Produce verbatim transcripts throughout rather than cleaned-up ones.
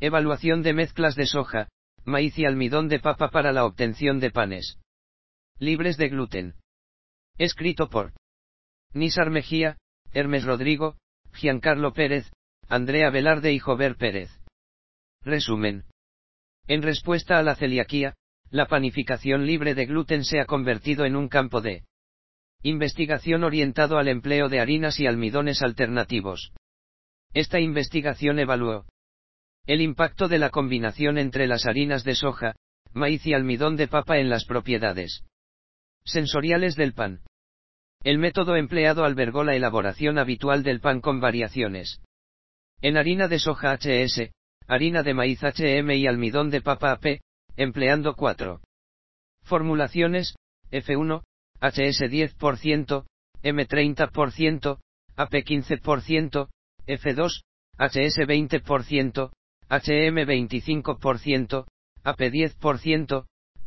Evaluación de mezclas de soja, maíz y almidón de papa para la obtención de panes libres de gluten. Escrito por Nisar Mejía, Hermes Rodrigo, Giancarlo Pérez, Andrea Velarde y Jover Pérez. Resumen. En respuesta a la celiaquía, la panificación libre de gluten se ha convertido en un campo de investigación orientado al empleo de harinas y almidones alternativos. Esta investigación evaluó el impacto de la combinación entre las harinas de soja, maíz y almidón de papa en las propiedades sensoriales del pan. El método empleado albergó la elaboración habitual del pan con variaciones en harina de soja H S, harina de maíz H M y almidón de papa A P, empleando cuatro formulaciones, F uno, H S diez por ciento, M treinta por ciento, A P quince por ciento, F dos, H S veinte por ciento, H M veinticinco por ciento, A P diez por ciento,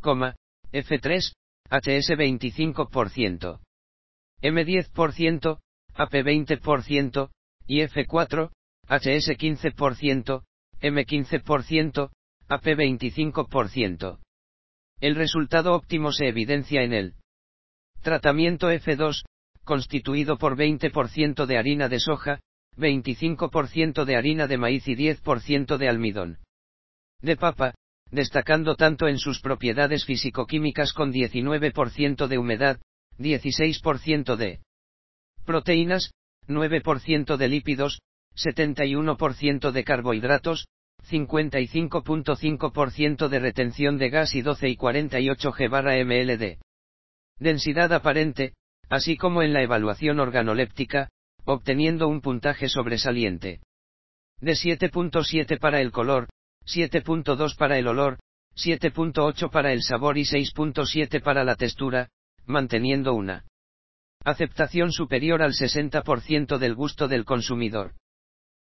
F tres, H S veinticinco por ciento, M diez por ciento, A P veinte por ciento, y F cuatro, H S quince por ciento, M quince por ciento, A P veinticinco por ciento. El resultado óptimo se evidencia en el tratamiento F dos, constituido por veinte por ciento de harina de soja, veinticinco por ciento de harina de maíz y diez por ciento de almidón de papa, destacando tanto en sus propiedades fisicoquímicas con diecinueve por ciento de humedad, dieciséis por ciento de proteínas, nueve por ciento de lípidos, setenta y uno por ciento de carbohidratos, cincuenta y cinco punto cinco por ciento de retención de gas y doce y cuarenta y ocho g/ml de densidad aparente, así como en la evaluación organoléptica, obteniendo un puntaje sobresaliente de siete punto siete para el color, siete punto dos para el olor, siete punto ocho para el sabor y seis punto siete para la textura, manteniendo una aceptación superior al sesenta por ciento del gusto del consumidor.